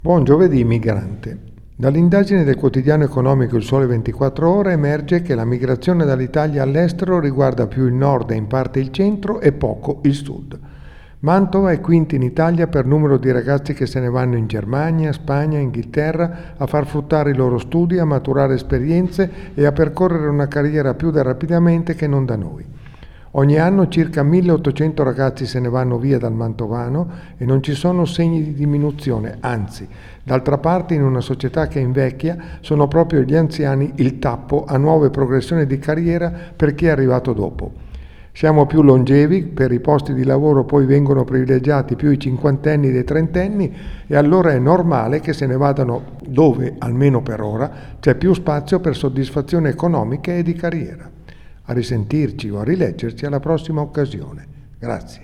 Buon giovedì migrante. Dall'indagine del quotidiano economico Il Sole 24 Ore emerge che la migrazione dall'Italia all'estero riguarda più il nord e in parte il centro e poco il sud. Mantova è quinta in Italia per numero di ragazzi che se ne vanno in Germania, Spagna, Inghilterra a far fruttare i loro studi, a maturare esperienze e a percorrere una carriera più rapidamente che non da noi. Ogni anno circa 1800 ragazzi se ne vanno via dal mantovano e non ci sono segni di diminuzione, anzi, d'altra parte in una società che invecchia sono proprio gli anziani il tappo a nuove progressioni di carriera per chi è arrivato dopo. Siamo più longevi, per i posti di lavoro poi vengono privilegiati più i cinquantenni dei trentenni e allora è normale che se ne vadano dove, almeno per ora, c'è più spazio per soddisfazioni economiche e di carriera. A risentirci o a rileggerci alla prossima occasione. Grazie.